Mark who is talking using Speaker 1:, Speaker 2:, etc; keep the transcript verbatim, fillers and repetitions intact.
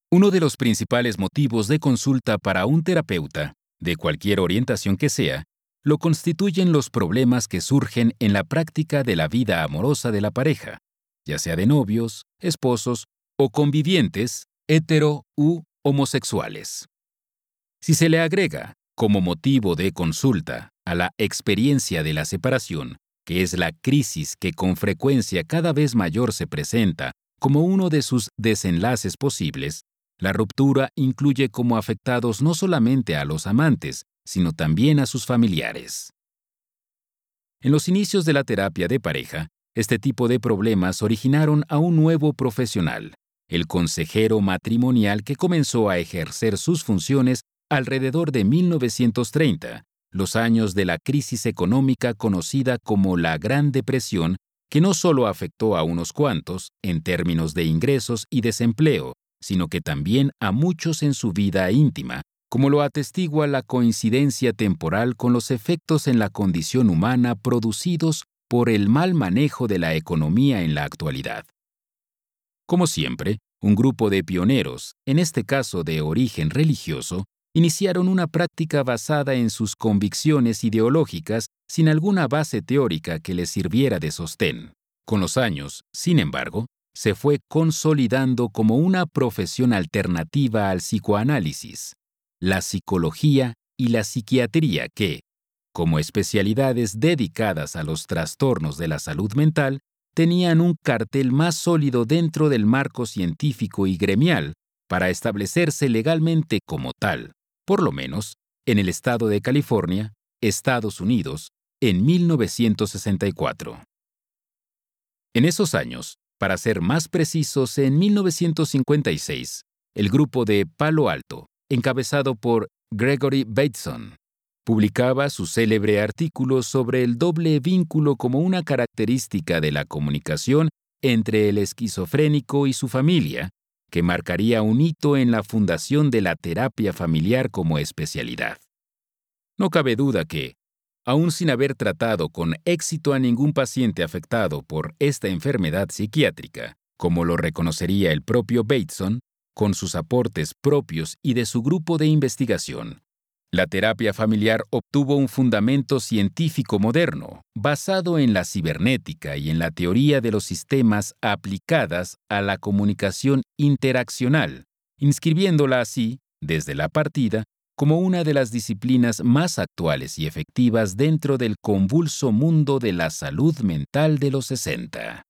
Speaker 1: Uno de los principales motivos de consulta para un terapeuta, de cualquier orientación que sea, lo constituyen los problemas que surgen en la práctica de la vida amorosa de la pareja, ya sea de novios, esposos o convivientes, hetero u homosexuales. Si se le agrega, como motivo de consulta, a la experiencia de la separación, que es la crisis que con frecuencia cada vez mayor se presenta como uno de sus desenlaces posibles, la ruptura incluye como afectados no solamente a los amantes, sino también a sus familiares. En los inicios de la terapia de pareja, este tipo de problemas originaron a un nuevo profesional, el consejero matrimonial, que comenzó a ejercer sus funciones alrededor de mil novecientos treinta, los años de la crisis económica conocida como la Gran Depresión, que no solo afectó a unos cuantos en términos de ingresos y desempleo, sino que también a muchos en su vida íntima, como lo atestigua la coincidencia temporal con los efectos en la condición humana producidos por el mal manejo de la economía en la actualidad. Como siempre, un grupo de pioneros, en este caso de origen religioso, iniciaron una práctica basada en sus convicciones ideológicas sin alguna base teórica que les sirviera de sostén. Con los años, sin embargo, se fue consolidando como una profesión alternativa al psicoanálisis, la psicología y la psiquiatría que, como especialidades dedicadas a los trastornos de la salud mental, tenían un cartel más sólido dentro del marco científico y gremial para establecerse legalmente como tal, por lo menos en el estado de California, Estados Unidos, en mil novecientos sesenta y cuatro. En esos años, para ser más precisos, en mil novecientos cincuenta y seis, el grupo de Palo Alto, encabezado por Gregory Bateson, publicaba su célebre artículo sobre el doble vínculo como una característica de la comunicación entre el esquizofrénico y su familia, que marcaría un hito en la fundación de la terapia familiar como especialidad. No cabe duda que, aún sin haber tratado con éxito a ningún paciente afectado por esta enfermedad psiquiátrica, como lo reconocería el propio Bateson, con sus aportes propios y de su grupo de investigación, la terapia familiar obtuvo un fundamento científico moderno, basado en la cibernética y en la teoría de los sistemas aplicadas a la comunicación interaccional, inscribiéndola así, desde la partida, como una de las disciplinas más actuales y efectivas dentro del convulso mundo de la salud mental de los sesenta.